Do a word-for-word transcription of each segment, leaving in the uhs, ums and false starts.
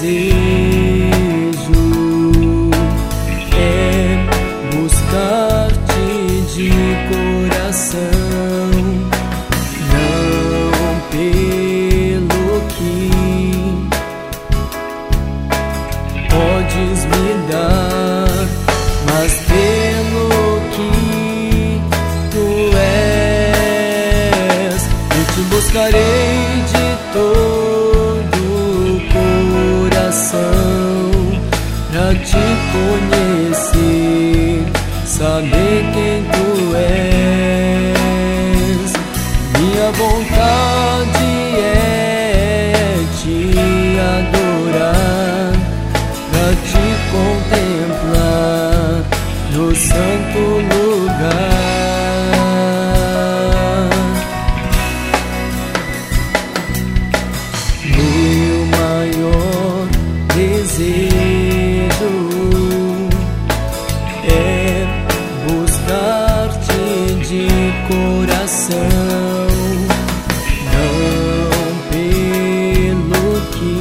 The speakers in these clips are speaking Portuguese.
é buscar-te de coração, não pelo que podes me dar, mas pelo que tu és. Eu te buscarei de todo o coração, pra te conhecer, saber quem tu és. Minha vontade é te adorar, pra te contemplar no santo lugar. Meu maior desejo é buscar-te de coração, não pelo que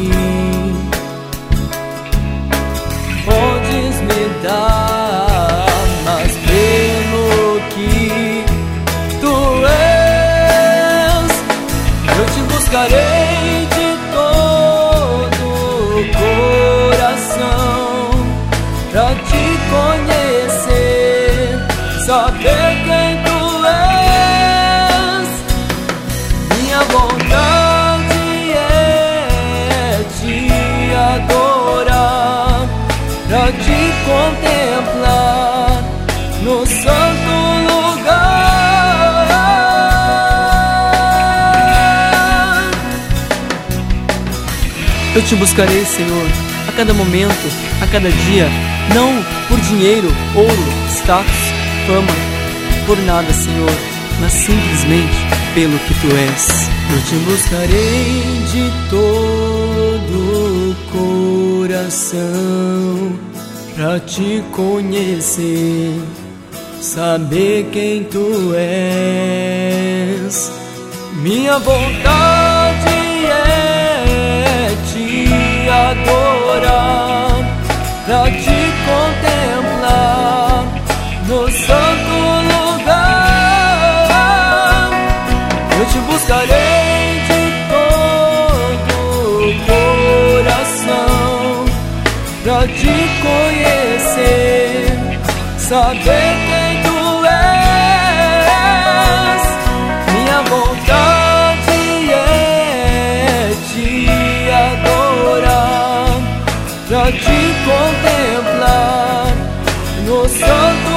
podes me dar, mas pelo que tu és. Eu te buscarei de todo o coração, pra te conhecer, saber quem tu és. Minha vontade é te adorar, pra te contemplar no santo lugar. Eu te buscarei, Senhor, a cada momento, a cada dia, não por dinheiro, ouro, status, fama, por nada, Senhor, mas simplesmente pelo que tu és. Eu te buscarei de todo o coração, pra te conhecer, saber quem tu és. Minha vontade é te adorar, pra te contemplar no santo lugar. Eu te buscarei de todo o coração, pra te conhecer, saber quem tu és. Minha vontade é te adorar, pra te contemplar no santo